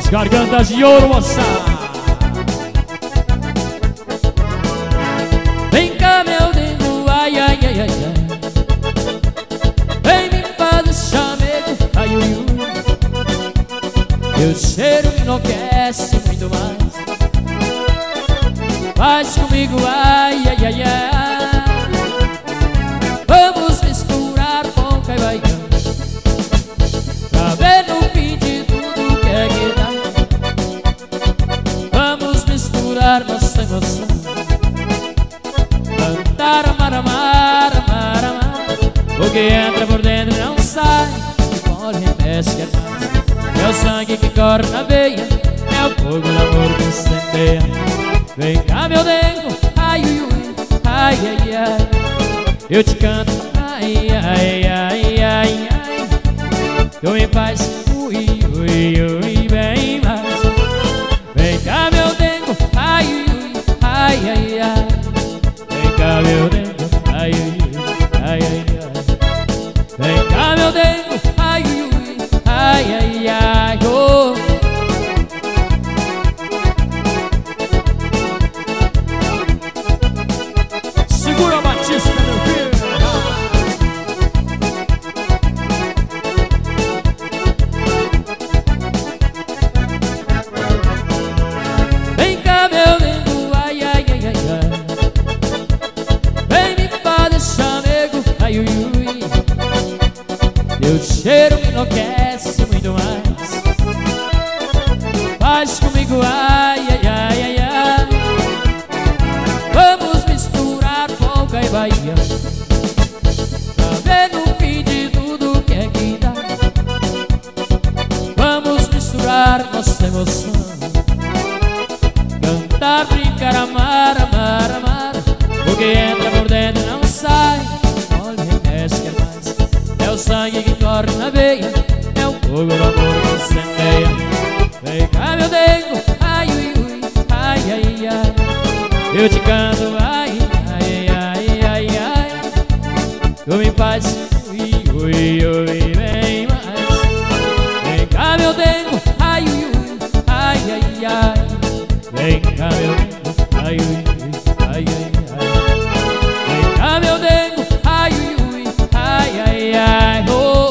As gargantas de ouro, moça. Vem cá, meu dengo, ai, ai, ai, ai, ai. Vem me fazer chamego, ai, ui, ui. Teu cheiro me enlouquece muito mais. Faz comigo, ai, ai, ai, ai. Vamos misturar polca e baião, pra ver no fim de tudo que é que dá. Vamos misturar nossa emoção, cantar, amar, amar, amar, amar. O que entra por dentro não sai, corre, mexe, quer mais. É o sangue que corre na veia, é o fogo do amor que incendeia. Vem cá, meu dengo, ai, ui, ui, ai, ai, ai. Eu te canto, ai, ai, ai, ai, ai. Tu me faz, ui, ui, ui, bem mais. Vem cá, meu dengo, ai, ui, ui, ai, ai, ai. Vem cá, meu dengo, ai, ui, ui, ai, ai, ai. Vem cá, meu dengo, ai, ui, ui, ai, ai, ai, oh. Segura a Batista, meu filho. Vem cá, meu dengo, ai, ai, ai, ai, ai. Vem me fazer chamego, ai, ui, ui. Teu cheiro me enlouquece muito mais. Faz comigo, ai, ai, ai, ai, ai. Vamos misturar polca e baião, pra ver no fim de tudo que é que dá. Vamos misturar nossa emoção, cantar, brincar, amar, amar, amar. O que entra por dentro não sai, olha, mexe, quer mais. É o sangue que corre na veia, é o fogo do amor que incendeia. Vem cá, meu dengo, ai, ui, ui, ai, ai, ai. Eu te canto, ai, ai, ai, ai, ai. Tu me faz, ui, ui, ui, bem mais. Vem cá, meu dengo, ai, ui, ui, ai, ai, ai. Vem cá, meu dengo, ai, ui, ui, ai, ai, ai. Vem cá, meu dengo, ai, ui, ui, ai, ai, ai, oh.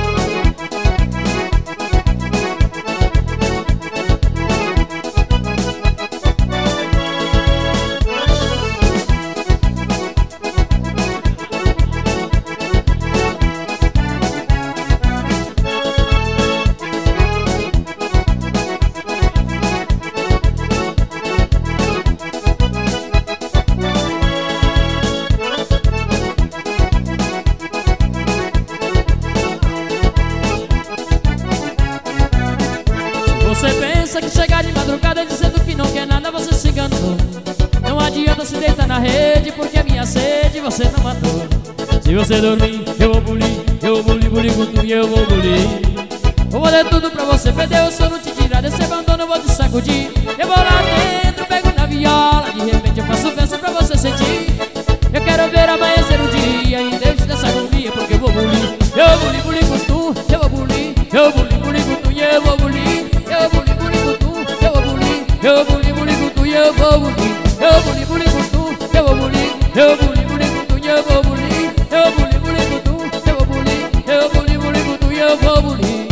Você pensa que chegar de madrugada dizendo que não quer nada, você se enganou. Não adianta se deitar na rede, porque a minha sede você não matou. Se você dormir, eu vou bulir, eu vou bulir, bulir com tu e eu vou bulir. Vou fazer tudo pra você perder o sono, te tirar desse abandono, eu vou te sacudir. Eu vou lá dentro, pego na viola, de repente eu faço verso pra você sentir. Eu quero ver amanhecer o dia e deixe dessa agonia, porque eu vou bulir. Eu vou bulir, bulir com tu, eu vou bulir, eu vou bulir, bulir com tu e eu vou bulir. Eu vou bulir, bulir com tu, eu vou bulir, eu vou bulir, bulir com tu e eu vou bulir. Eu vou bulir, bulir com tu, eu vou bulir, eu vou bulir, bulir com tu e eu vou bulir. Eu vou bulir, bulir com tu, eu vou bulir, eu vou bulir, bulir com tu e eu vou bulir.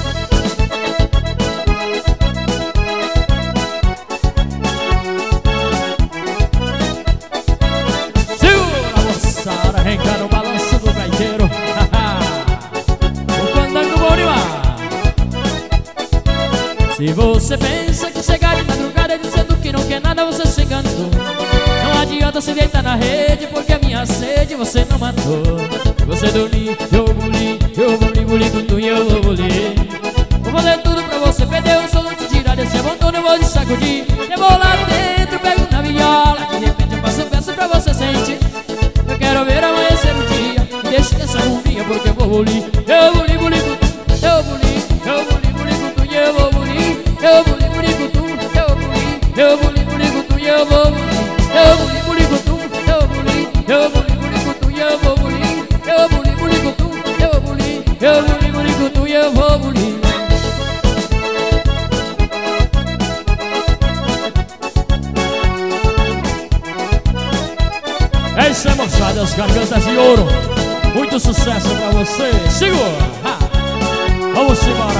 Segura, moçada, arranca no balanço do gaiteiro. O fandango bom demais. Se você pensa que chegar de madrugada dizendo que não quer nada, você se enganou. Não adianta se deitar na rede, porque a minha sede você não matou. Se você dormir, eu vou bulir, eu vou bulir, bulir com tu e eu vou bulir. Vou fazer tudo pra você perder o sono, te tirar desse abandono, eu vou te sacudir. Eu vou lá dentro, pego na viola, de repente eu faço verso pra você sentir. Eu quero ver amanhecer o dia, deixe dessa agonia, porque eu vou bulir. Eu vou bulir, bulir com tu, eu vou bulir, eu vou bulir, bulir com tu e eu vou bulir. Eu vou bulir, bulir com tu, eu vou bulir, eu vou bulir, bulir com tu e eu vou bulir. Eu vou bulir, bulir com tu, eu vou bulir, eu vou bulir, bulir com tu e eu vou bulir. Eu vou bulir, bulir com tu, eu vou bulir, eu vou bulir, bulir com tu e eu vou bulir. É isso aí, moçada, as gargantas de ouro. Muito sucesso pra você. Segura. Vamos embora.